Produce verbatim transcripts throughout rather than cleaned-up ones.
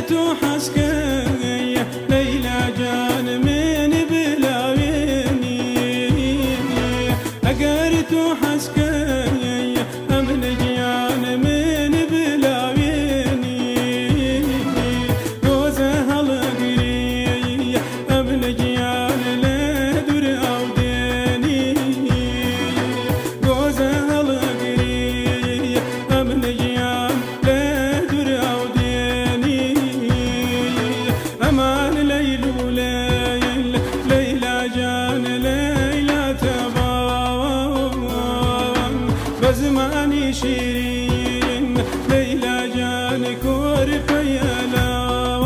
تو حسكي ليلى جان من بلاويني أقرت حسكي أمن جيان من بلاويني روزها القري أمن جيان لدر أوديني روزها القري أمن جيان لدر أوديني أمان ليل وليل ليلى جان ليلى تبان بزماني شيرين ليلى جان كور خيالان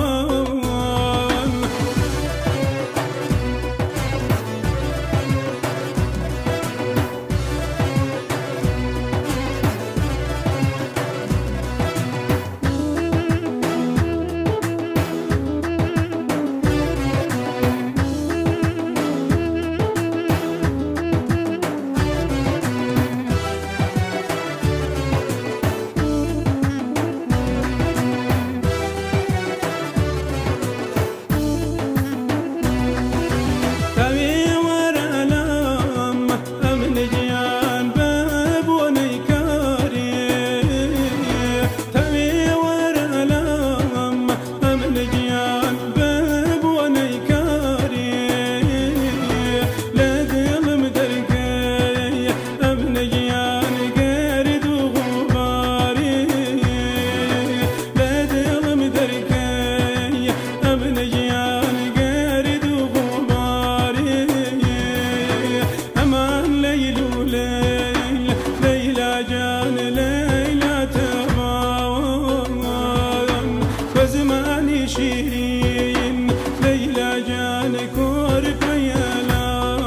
شيرين ليلى جان كور خيالان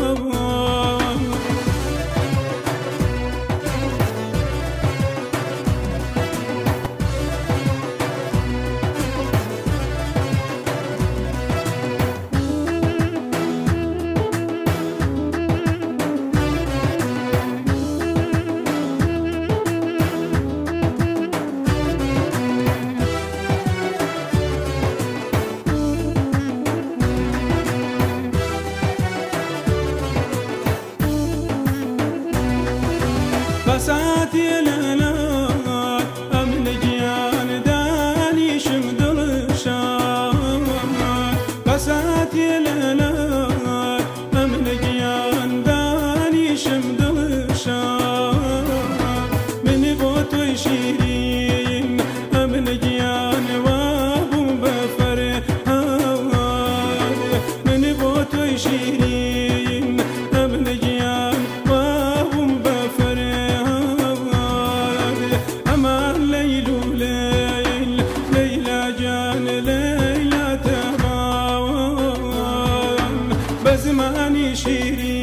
بساتي الهلال أمن جيان داني شمدل شام بساتي الهلال أمن جيان داني شمدل شام من بوتو شيرين أمن جيان وابو بفر من بوتو شيرين أمن جيان وابو بفر أمان ليل وليل ليلى جان ليلى تبان بزماني شيرين